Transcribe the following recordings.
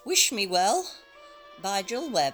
Wish Me Well by Jill Webb.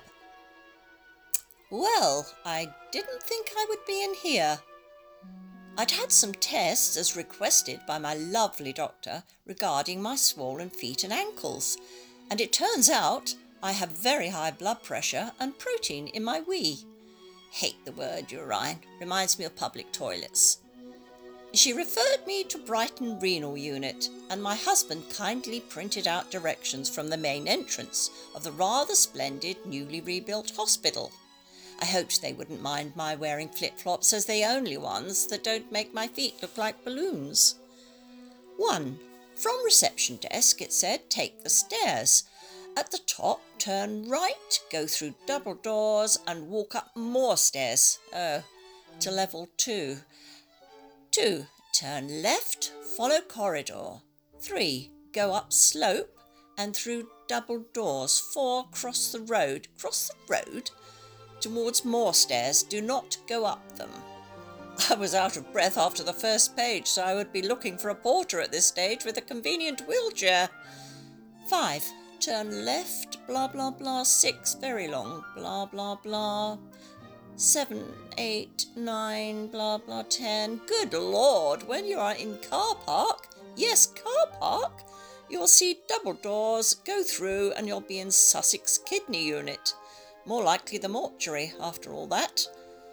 Well, I didn't think I would be in here. I'd had some tests as requested by my lovely doctor regarding my swollen feet and ankles, and it turns out I have very high blood pressure and protein in my wee. Hate the word urine, reminds me of public toilets. She referred me to Brighton Renal Unit, and my husband kindly printed out directions from the main entrance of the rather splendid newly rebuilt hospital. I hoped they wouldn't mind my wearing flip-flops, as they're the only ones that don't make my feet look like balloons. 1. From reception desk, it said, take the stairs. At the top, turn right, go through double doors and walk up more stairs. To level 2. 2. Turn left, follow corridor. 3. Go up slope and through double doors. 4. Cross the road. Cross the road? Towards more stairs. Do not go up them. I was out of breath after the first page, so I would be looking for a porter at this stage with a convenient wheelchair. 5. Turn left, blah, blah, blah. 6. Very long, blah, blah, blah. 7, 8, 9, blah, blah, 10. Good Lord, when you are in car park, yes, car park, you'll see double doors, go through, and you'll be in Sussex Kidney Unit. More likely the mortuary, after all that.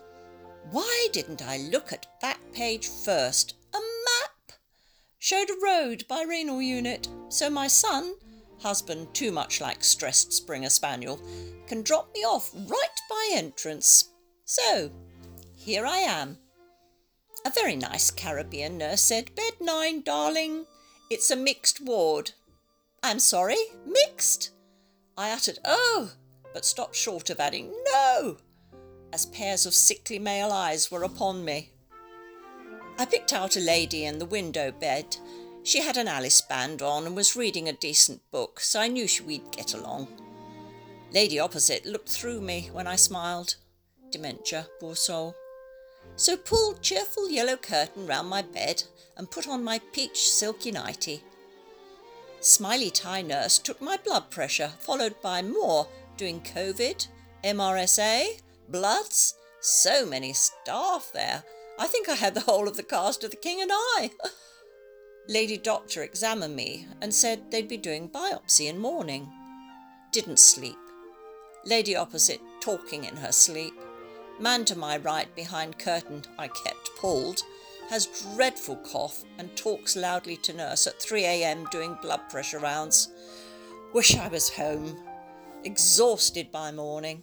Why didn't I look at that page first? A map! Showed a road by Renal Unit, so my son, husband too much like stressed Springer Spaniel, can drop me off right by entrance. So, here I am. A very nice Caribbean nurse said, Bed 9, darling. It's a mixed ward. I'm sorry, mixed? I uttered, oh, but stopped short of adding, no, as pairs of sickly male eyes were upon me. I picked out a lady in the window bed. She had an Alice band on and was reading a decent book, so I knew we'd get along. Lady opposite looked through me when I smiled. Dementia, poor soul. So pulled cheerful yellow curtain round my bed and put on my peach silky nightie. Smiley Thai nurse took my blood pressure, followed by more, doing COVID, MRSA, bloods, so many staff there. I think I had the whole of the cast of The King and I. Lady doctor examined me and said they'd be doing biopsy in morning. Didn't sleep. Lady opposite talking in her sleep. Man to my right behind curtain I kept pulled, has dreadful cough and talks loudly to nurse at 3 a.m. doing blood pressure rounds. Wish I was home. Exhausted by morning.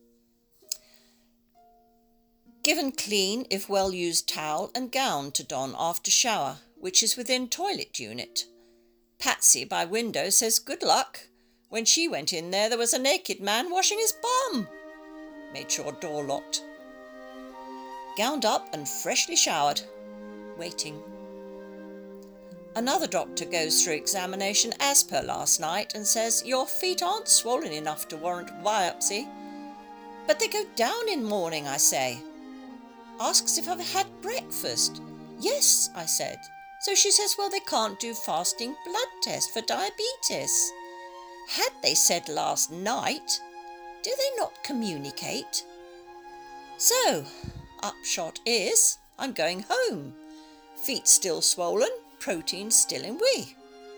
Given clean, if well used towel and gown to don after shower, which is within toilet unit. Patsy by window says good luck. When she went in there was a naked man washing his bum. Made sure door locked. Gowned up and freshly showered. Waiting. Another doctor goes through examination as per last night and says, your feet aren't swollen enough to warrant biopsy. But they go down in morning, I say. Asks if I've had breakfast. Yes, I said. So she says, well, they can't do fasting blood test for diabetes. Had they said last night, do they not communicate? So, upshot is, I'm going home. Feet still swollen, protein still in wee.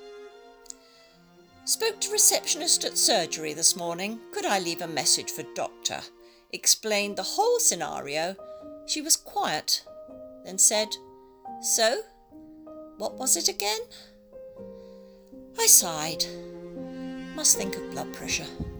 Spoke to receptionist at surgery this morning. Could I leave a message for doctor? Explained the whole scenario. She was quiet, then said, so, what was it again? I sighed. Must think of blood pressure.